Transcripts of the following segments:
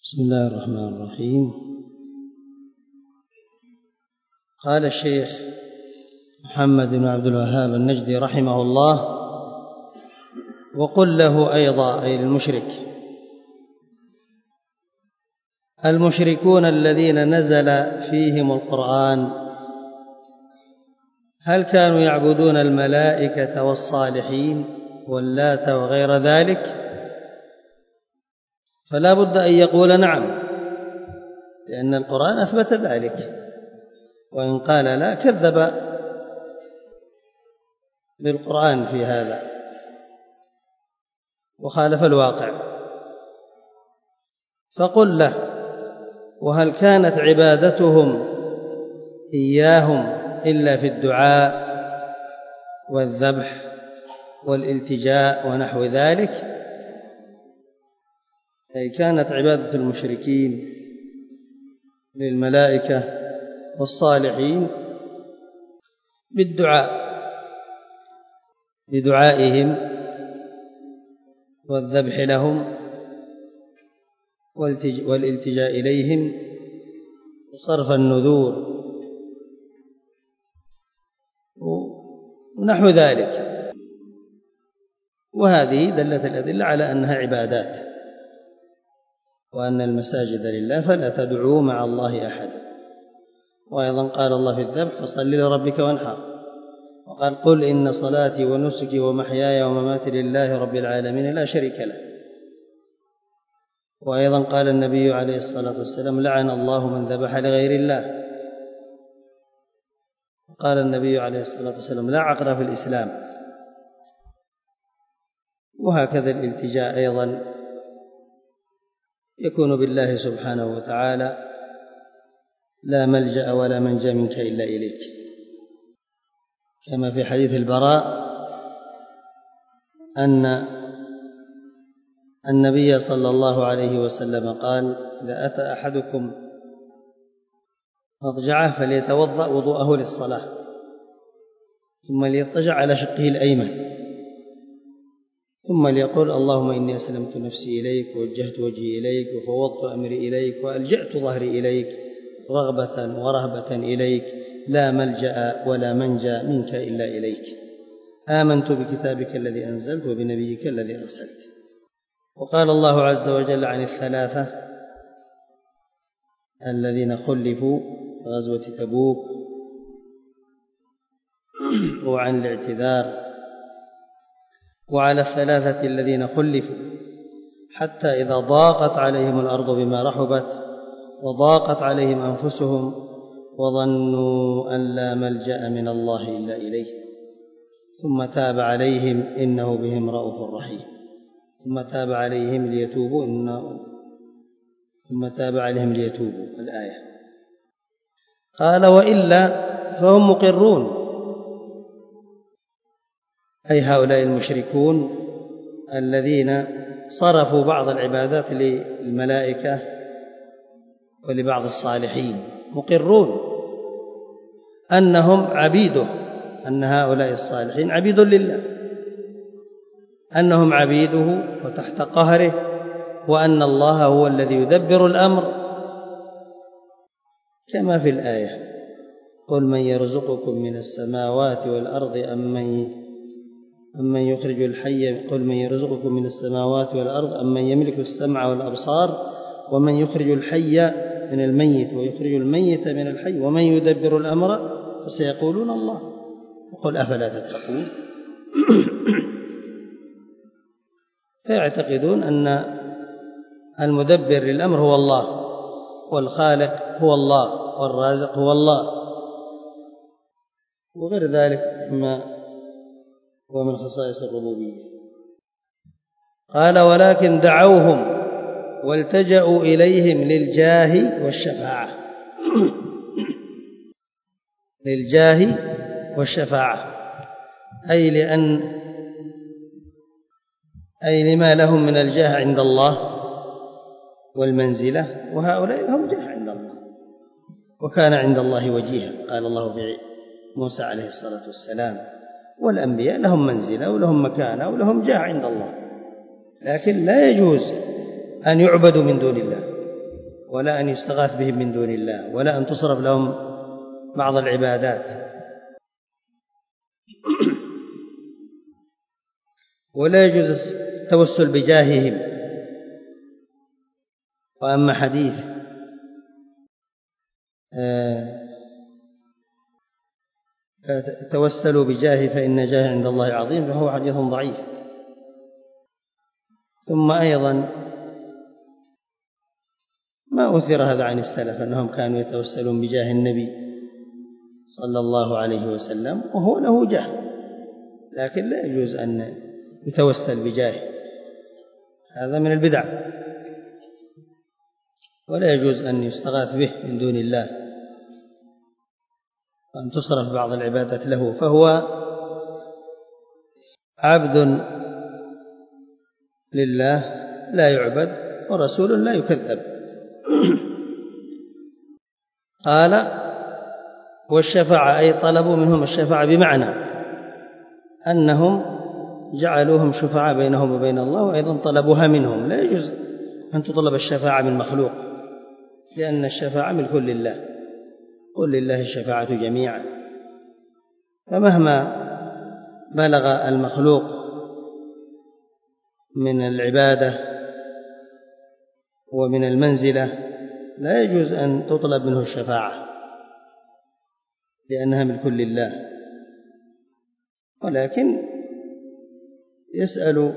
بسم الله الرحمن الرحيم. قال الشيخ محمد بن عبد الوهاب النجدي رحمه الله: وقل له أيضا، أي المشرك: المشركون الذين نزل فيهم القرآن هل كانوا يعبدون الملائكة والصالحين واللات وغير ذلك؟ فلا بد أن يقول نعم، لأن القرآن أثبت ذلك، وإن قال لا كذب بالقرآن في هذا وخالف الواقع. فقل له: وهل كانت عبادتهم إياهم إلا في الدعاء والذبح والالتجاء ونحو ذلك؟ أي كانت عبادة المشركين للملائكة والصالحين بالدعاء، بدعائهم والذبح لهم والالتجاء إليهم وصرف النذور ونحو ذلك. وهذه دلت الأدلة على أنها عبادات، وأن المساجد لله فلا تدعوا مع الله أحد. وأيضا قال الله في الذبح: فصل لربك وانحر. وقال: قل إن صلاتي ونسكي ومحياي ومماتي لله رب العالمين لا شريك له. وأيضا قال النبي عليه الصلاة والسلام: لعن الله من ذبح لغير الله. قال النبي عليه الصلاة والسلام: لا عقر في الإسلام. وهكذا الالتجاء أيضا يكون بالله سبحانه وتعالى: لا ملجأ ولا منجا منك إلا إليك، كما في حديث البراء أن النبي صلى الله عليه وسلم قال: إذا أتى أحدكم مضجعه فليتوضأ وضوءه للصلاة، ثم ليضطجع على شقه الأيمن، ثم ليقول: اللهم إني أسلمت نفسي إليك ووجهت وجهي إليك وفوضت أمري إليك وألجأت ظهري إليك رغبة ورهبة إليك، لا ملجأ ولا منجا منك إلا إليك، آمنت بكتابك الذي أنزلت وبنبيك الذي أرسلت. وقال الله عز وجل عن الثلاثة الذين خلفوا في غزوة تبوك وعن الاعتذار، وعلى الثلاثة الذين خلفوا حتى إذا ضاقت عليهم الأرض بما رحبت وضاقت عليهم أنفسهم وظنوا أن لا ملجأ من الله إلا إليه ثم تاب عليهم إنه بهم رءوف رحيم. ثم تاب عليهم ليتوبوا الآية. قال: وإلا فهم مقرون، أي هؤلاء المشركون الذين صرفوا بعض العبادات للملائكة ولبعض الصالحين، مقرون أنهم عبيده، أن هؤلاء الصالحين عبيد لله، أنهم عبيده وتحت قهره، وأن الله هو الذي يدبر الأمر، كما في الآية: قل من يرزقكم من السماوات والأرض أمن يخرج الحي، قل من يرزقكم من السماوات والأرض أمن يملك السمع والأبصار ومن يخرج الحي من الميت ويخرج الميت من الحي ومن يدبر الأمر فسيقولون الله. قل أفلا تتقون. فيعتقدون أن المدبر للأمر هو الله، والخالق هو الله، والرازق هو الله، وغير ذلك مما هو من خصائص الربوبية. قال: ولكن دعوهم والتجأوا إليهم للجاه والشفاعة للجاه والشفاعة، أي لما لهم من الجاه عند الله والمنزلة، وهؤلاء لهم جاه عند الله، وكان عند الله وجيها. قال الله في موسى عليه الصلاة والسلام: والأنبياء لهم منزلة ولهم مكانة ولهم جاه عند الله، لكن لا يجوز أن يعبدوا من دون الله، ولا أن يستغاث بهم من دون الله، ولا أن تصرف لهم بعض العبادات، ولا يجوز التوسل بجاههم. وأما حديث توسلوا بجاهي فإن جاهي عند الله عظيم، فهو حديث ضعيف. ثم أيضا ما أثر هذا عن السلف أنهم كانوا يتوسلون بجاه النبي صلى الله عليه وسلم، وهو له جاه، لكن لا يجوز أن يتوسل بجاهه، هذا من البدع، ولا يجوز أن يستغاث به من دون الله وأن تصرف بعض العبادات له، فهو عبد لله لا يعبد ورسول لا يكذب. قال والشفاعة أي طلبوا منهم الشفاعة، بمعنى أنهم جعلوهم شفعاء بينهم وبين الله، وأيضا طلبوها منهم. لا يجوز أن تطلب الشفاعة من مخلوق، لأن الشفاعة ملك لله، قل لله الشفاعة جميعا. فمهما بلغ المخلوق من العبادة ومن المنزلة لا يجوز أن تطلب منه الشفاعة، لأنها ملك لله. ولكن يسأل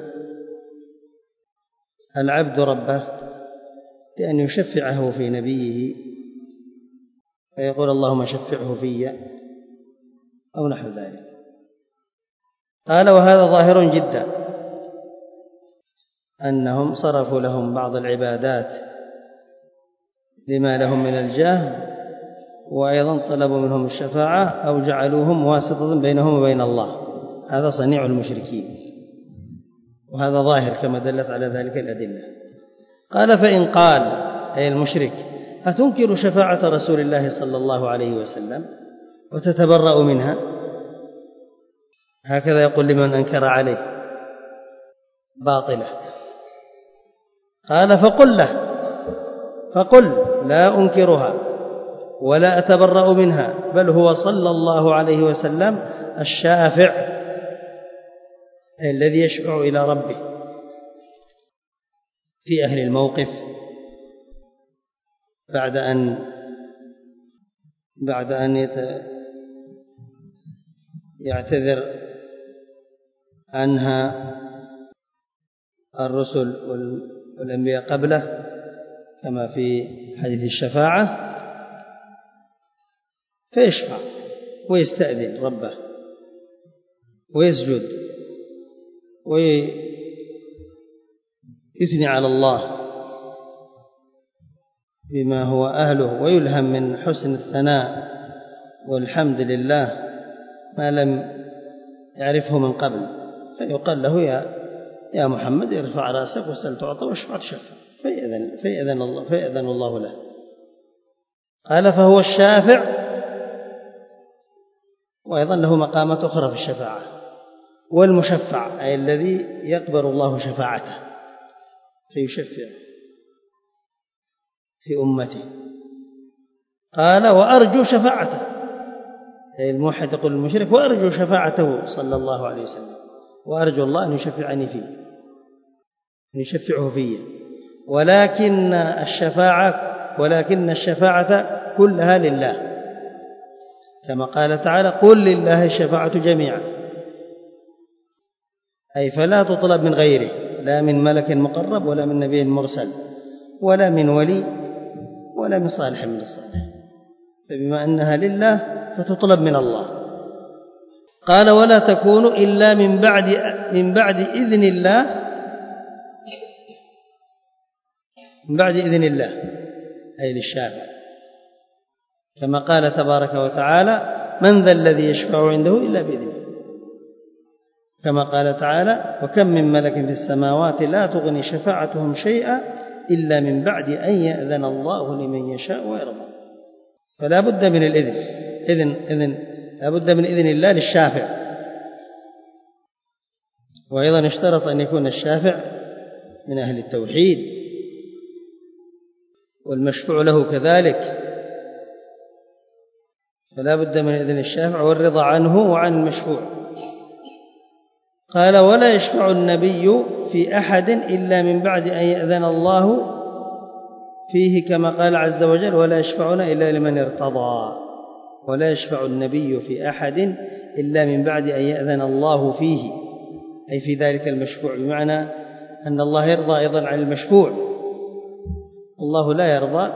العبد ربه بأن يشفعه في نبيه، فيقول اللهم شفعه في، أو نحو ذلك. قال وهذا ظاهر جدا، أنهم صرفوا لهم بعض العبادات لما لهم من الجاه، وأيضا طلبوا منهم الشفاعة أو جعلوهم واسطة بينهم وبين الله. هذا صنيع المشركين، وهذا ظاهر كما دلت على ذلك الأدلة. قال فإن قال أي المشرك أتنكر شفاعة رسول الله صلى الله عليه وسلم وتتبرأ منها، هكذا يقول لمن أنكر عليه باطلة. قال فقل لا أنكرها ولا أتبرأ منها، بل هو صلى الله عليه وسلم الشافع الذي يشفع إلى ربه في أهل الموقف بعد أن يعتذر عنها الرسل والأنبياء قبله، كما في حديث الشفاعة، فيشفع ويستأذن ربه ويسجد ويثني على الله بما هو أهله، ويلهم من حسن الثناء والحمد لله ما لم يعرفه من قبل، فيقال له يا محمد ارفع رأسك واسأل تعطى واشفع تشفع، فيأذن الله له. قال فهو الشافع، وأيضا له مقامات أخرى في الشفاعة، والمشفع أي الذي يقبل الله شفاعته فيشفع في أمته. قال وأرجو شفاعته، أي الموحد يقول المشرك وأرجو شفاعته صلى الله عليه وسلم، وأرجو الله أن يشفعني فيه، أن يشفعه فيه. ولكن الشفاعة كلها لله، كما قال تعالى قل لله الشفاعة جميعا، أي فلا تطلب من غيره، لا من ملك مقرب ولا من نبي مرسل ولا من ولي ولا من صالح من الصالح، فبما أنها لله فتطلب من الله. قال ولا تكون إلا من بعد إذن الله، من بعد إذن الله أي للشافع، كما قال تبارك وتعالى من ذا الذي يشفع عنده إلا بإذنه، كما قال تعالى وكم من ملك في السماوات لا تغني شفاعتهم شيئا إلا من بعد أن يأذن الله لمن يشاء ويرضى. فلا بد من الإذن، لا بد من إذن الله للشافع. وأيضا اشترط أن يكون الشافع من أهل التوحيد، والمشفوع له كذلك، فلا بد من إذن الشافع والرضا عنه وعن المشفوع. قال: ولا يشفع النبي في أحد إلا من بعد أن يأذن الله فيه، كما قال عز وجل: ولا يشفعون إلا لمن ارتضى. ولا يشفع النبي في أحد إلا من بعد أن يأذن الله فيه، أي في ذلك المشفوع، بمعنى أن الله يرضى أيضا عن المشفوع. الله لا يرضى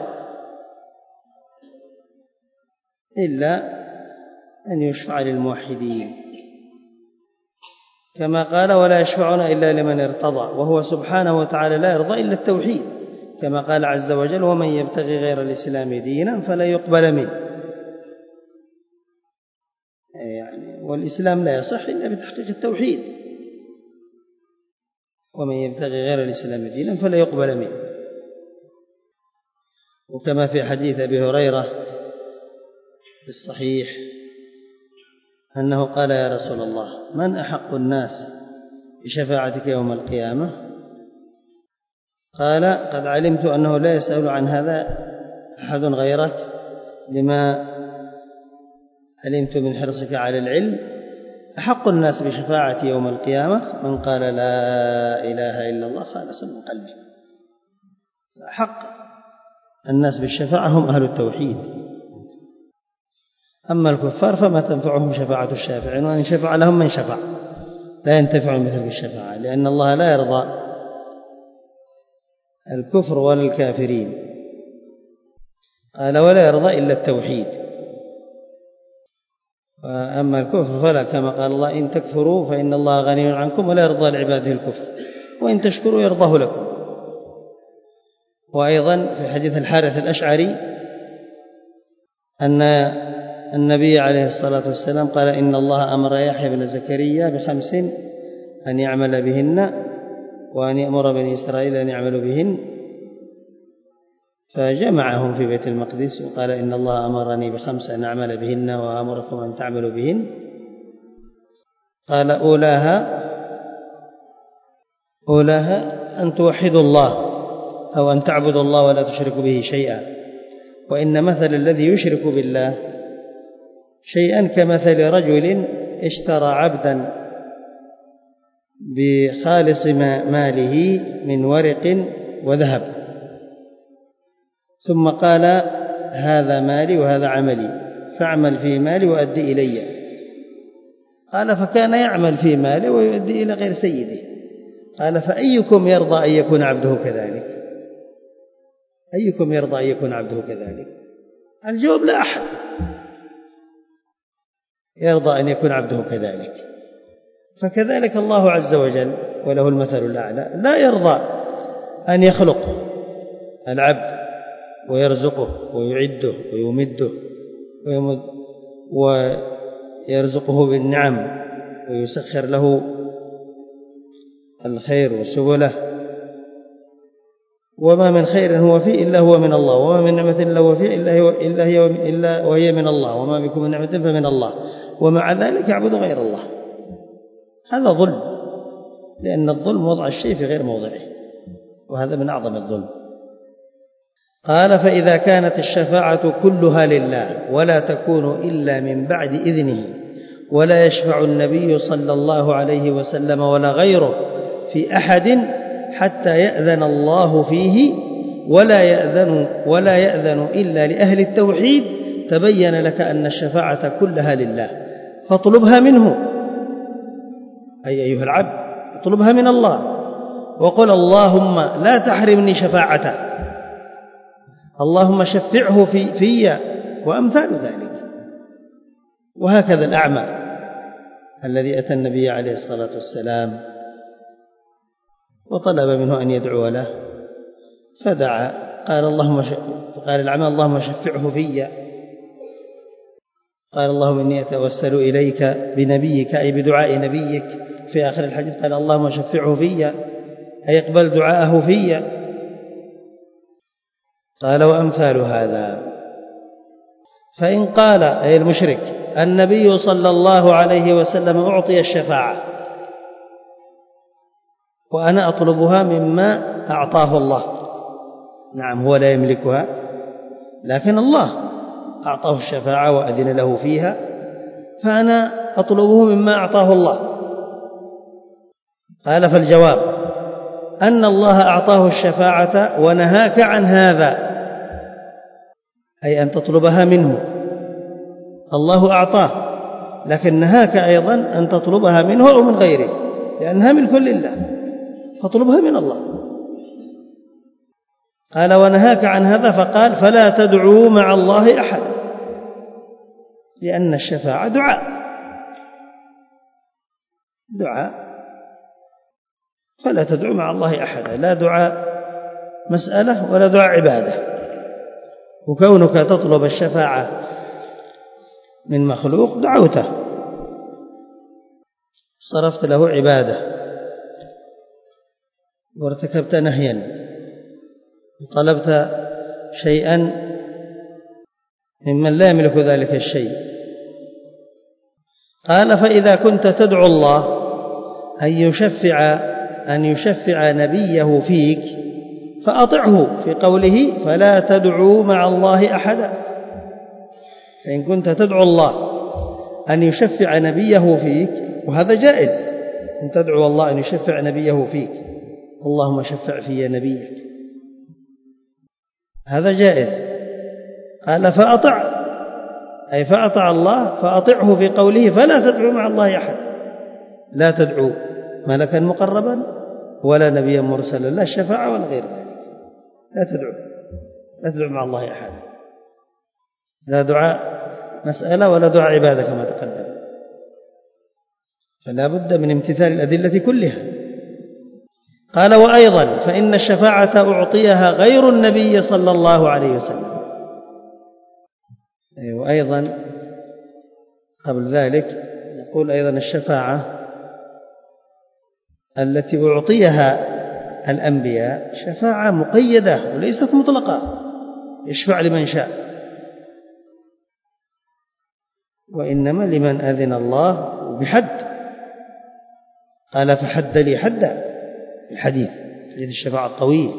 إلا أن يشفع للموحدين، كما قال: ولا يشفعون إلا لمن ارتضى، وهو سبحانه وتعالى لا يرضى إلا التوحيد، كما قال عز وجل: ومن يبتغي غير الإسلام دينا فلا يقبل منه. يعني والإسلام لا يصح إلا بتحقيق التوحيد. ومن يبتغي غير الإسلام دينا فلا يقبل منه. وكما في حديث أبي هريرة في الصحيح أنه قال: يا رسول الله، من أحق الناس بشفاعتك يوم القيامة؟ قال: قد علمت أنه لا يسأل عن هذا أحد غيرك، لما علمت من حرصك على العلم. أحق الناس بشفاعتي يوم القيامة من قال لا إله إلا الله خالصا من قلبه. أحق الناس بالشفاعة هم أهل التوحيد. أما الكفار فما تنفعهم شفاعة الشافعين، وإن شفع لهم من شفع لا ينتفع مثل الشفاعة، لأن الله لا يرضى الكفر ولا الكافرين. قال: ولا يرضى إلا التوحيد. وأما الكفر فلا، كما قال الله: إن تكفروا فإن الله غني عنكم ولا يرضى لعباده الكفر وإن تشكروا يرضاه لكم. وأيضا في حديث الحارث الأشعري أن النبي عليه الصلاة والسلام قال: إن الله أمر يحيى بن زكريا ب5 أن يعمل بهن، وأن يأمر بني إسرائيل أن يعملوا بهن، فجمعهم في بيت المقدس وقال: إن الله أمرني ب5 أن أعمل بهن وأمركم أن تعملوا بهن. قال: أولاها أن توحدوا الله أو أن تعبدوا الله ولا تشركوا به شيئا، وإن مثل الذي يشرك بالله شيئا كمثل رجل اشترى عبدا بخالص ماله من ورق وذهب، ثم قال: هذا مالي وهذا عملي، فاعمل في مالي وأدي إلي. قال: فكان يعمل في ماله ويؤدي إلى غير سيده. قال: فأيكم يرضى أن يكون عبده كذلك؟ أيكم يرضى أن يكون عبده كذلك؟ الجواب: لا أحد يرضى أن يكون عبده كذلك. فكذلك الله عز وجل وله المثل الأعلى لا يرضى أن يخلق العبد ويرزقه ويعده ويمده ويرزقه بالنعم ويسخر له الخير وسبله، وما من خير هو فيه إلا هو من الله، وما من نعمة إلا هو فيه إلا وهي من الله، وما بكم من نعمة فمن الله، ومع ذلك يعبد غير الله. هذا ظلم، لأن الظلم وضع الشيء في غير موضعه، وهذا من أعظم الظلم. قال: فإذا كانت الشفاعة كلها لله ولا تكون إلا من بعد إذنه، ولا يشفع النبي صلى الله عليه وسلم ولا غيره في أحد حتى يأذن الله فيه، ولا يأذن إلا لأهل التوحيد، تبين لك أن الشفاعة كلها لله، فاطلبها منه، أي أيها العبد اطلبها من الله، وقل: اللهم لا تحرمني شفاعته، اللهم شفعه في وأمثال ذلك. وهكذا الأعمى الذي أتى النبي عليه الصلاة والسلام وطلب منه أن يدعو له، فدعا، قال الأعمى: اللهم شفعه في. قال: اللهم إني أتوسل إليك بنبيك، أي بدعاء نبيك. في آخر الحديث قال: اللهم شفعه في، أي اقبل دعاءه في. قال: وأمثال هذا. فإن قال، أي المشرك، النبي صلى الله عليه وسلم أعطي الشفاعة وأنا أطلبها مما أعطاه الله، نعم هو لا يملكها، لكن الله أعطاه الشفاعة وأذن له فيها، فأنا أطلبه مما أعطاه الله. قال فالجواب أن الله أعطاه الشفاعة ونهاك عن هذا، أي أن تطلبها منه. الله أعطاه لكن نهاك أيضا أن تطلبها منه أو من غيره، لأنها ملك لله، فاطلبها من الله. قال ونهاك عن هذا، فقال فلا تدعوا مع الله أحدا، لأن الشفاعة دعاء، فلا تدعوا مع الله أحدا، لا دعاء مسألة ولا دعاء عبادة. وكونك تطلب الشفاعة من مخلوق دعوته، صرفت له عبادة وارتكبت نهيا وطلبت شيئا ممن لا يملك ذلك الشيء. قال فإذا كنت تدعو الله أن يشفع نبيه فيك فأطعه في قوله فلا تدعوا مع الله أحدا. فإن كنت تدعو الله أن يشفع نبيه فيك، وهذا جائز، أن تدعو الله أن يشفع نبيه فيك، اللهم شفع في نبيك، هذا جائز. قال فأطع الله، فأطعه في قوله فلا تدعو مع الله أحدا، لا تدعو ملكا مقربا ولا نبيا مرسلا، لا الشفاعة ولا غير ذلك، لا تدعو مع الله أحدا، لا دعاء مسألة ولا دعاء عبادة كما تقدم. فلا بد من امتثال الأدلة كلها. قال وأيضا فإن الشفاعة أعطيها غير النبي صلى الله عليه وسلم. وأيضا قبل ذلك يقول أيضا الشفاعة التي أعطيها الأنبياء شفاعة مقيدة وليست مطلقة، يشفع لمن شاء، وإنما لمن أذن الله بحد. قال فحد لي حدا، حديث الشفاعة الطويل،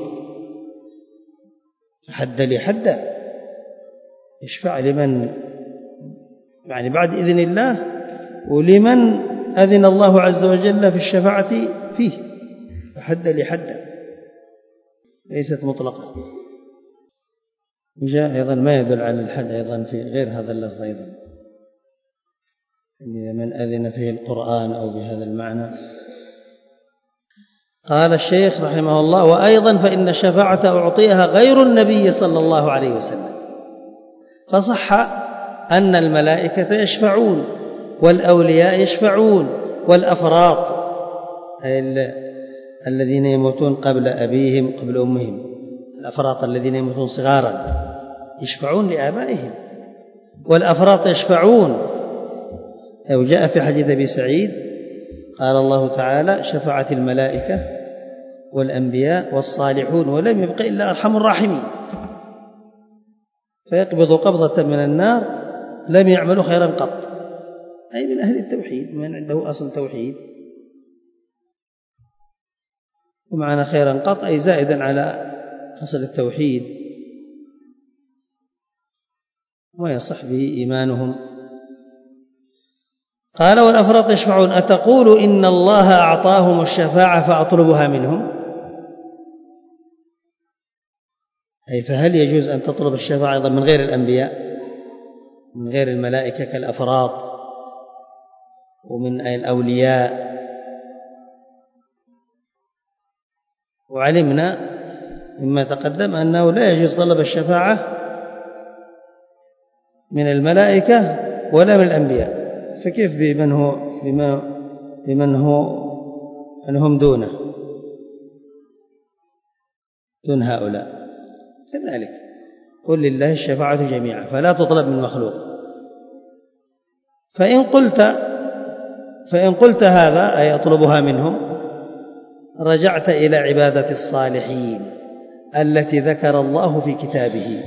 فحد لي حدا، يشفع لمن يعني بعد إذن الله، ولمن أذن الله عز وجل في الشفاعة فيه، فحد لي حدا ليست مطلقة. جاء أيضا ما يدل على الحد أيضا في غير هذا اللفظ أيضا، من أذن فيه القرآن أو بهذا المعنى. قال الشيخ رحمه الله وأيضا فإن الشفاعة أعطيها غير النبي صلى الله عليه وسلم، فصح أن الملائكة يشفعون والأولياء يشفعون والأفراط الذين يموتون قبل أبيهم قبل أمهم، الأفراط الذين يموتون صغارا يشفعون لآبائهم، والأفراط يشفعون. وجاء في حديث أبي سعيد قال الله تعالى شفعت الملائكة والأنبياء والصالحون ولم يبق إلا أرحم الراحمين، فيقبض قبضة من النار لم يعملوا خيرا قط، أي من أهل التوحيد، من عنده أصل توحيد. ومعنى خيرا قط أي زائدا على أصل التوحيد ويصح به إيمانهم. قال والأفراط يشفعون، أتقول إن الله أعطاهم الشفاعة فأطلبها منهم؟ أي فهل يجوز أن تطلب الشفاعة أيضا من غير الأنبياء، من غير الملائكة كالأفراط ومن الأولياء؟ وعلمنا مما تقدم أنه لا يجوز طلب الشفاعة من الملائكة ولا من الأنبياء، فكيف بمن هم دون هؤلاء؟ كذلك قل لله الشفاعة جميعا، فلا تطلب من مخلوق. فإن قلت هذا أي أطلبها منهم، رجعت إلى عبادة الصالحين التي ذكر الله في كتابه،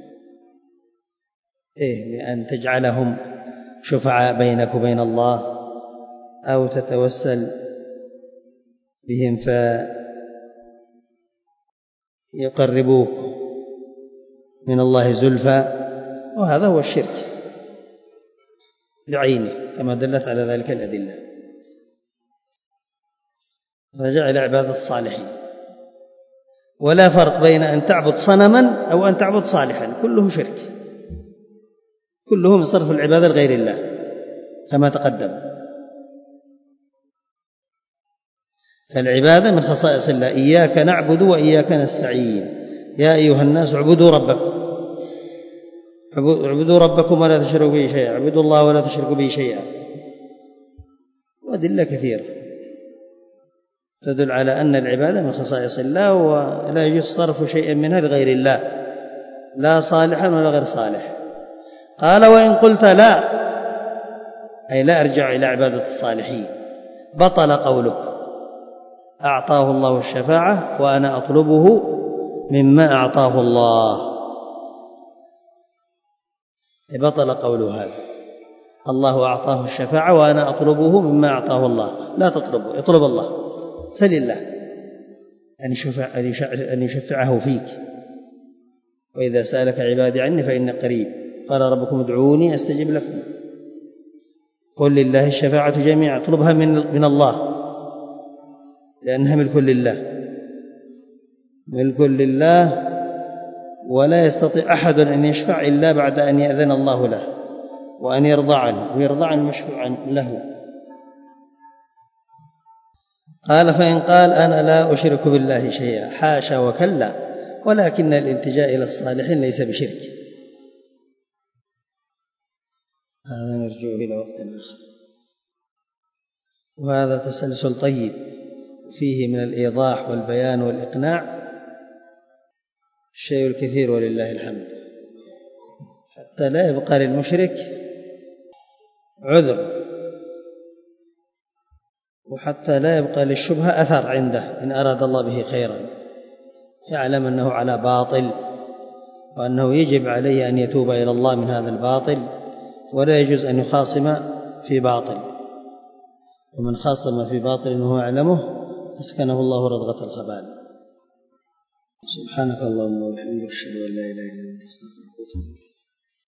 بأن تجعلهم شفعاء بينك وبين الله، أو تتوسل بهم فيقربوك من الله زلفى، وهذا هو الشرك بعينه كما دلت على ذلك الأدلة. رجع إلى عبادة الصالحين، ولا فرق بين أن تعبد صنما أو أن تعبد صالحا، كله شرك، كله من صرف العبادة لغير الله كما تقدم. فالعبادة من خصائص الله، إياك نعبد وإياك نستعين، يا أيها الناس اعبدوا ربكم، اعبدوا ربكم ولا تشركوا به شيئا، اعبدوا الله ولا تشركوا به شيئا، وأدلة كثيرة تدل على أن العبادة من خصائص الله، ولا يجوز صرف شيء منها لغير الله، لا صالحا ولا غير صالح. قال وإن قلت لا، أي لا أرجع إلى عبادة الصالحين، بطل قولك أعطاه الله الشفاعة وأنا أطلبه مما أعطاه الله، بطل قوله هذا، الله أعطاه الشفاعة وأنا أطلبه مما أعطاه الله، لا تطلبه، اطلب الله، سل الله أن يشفعه فيك، وإذا سألك عبادي عني فإن قريب، قال ربكم ادعوني أستجب لكم، قل لله الشفاعة جميعا، اطلبها من الله لأنها ملك لله، ملك لله، ولا يستطيع أحد أن يشفع إلا بعد أن يأذن الله له وأن يرضى عنه ويرضى عن المشفوع له. قال فإن قال أنا لا أشرك بالله شيئا، حاشا وكلا، ولكن الالتجاء إلى الصالحين ليس بشرك. هذا نرجع إلى وقت آخر. وهذا تسلسل طيب فيه من الإيضاح والبيان والإقناع الشيء الكثير ولله الحمد، حتى لا يبقى للمشرك عذر، وحتى لا يبقى للشبهة أثر عنده إن أراد الله به خيرا، يعلم أنه على باطل وأنه يجب عليه أن يتوب إلى الله من هذا الباطل، ولا يجوز أن يخاصم في باطل، ومن خاصم في باطل وهو يعلمه أسكنه الله رضغة الخبال. سبحانك اللهم وبحمدك أشهد أن لا إله إلا أنت أستغفرك وأتوب إليك.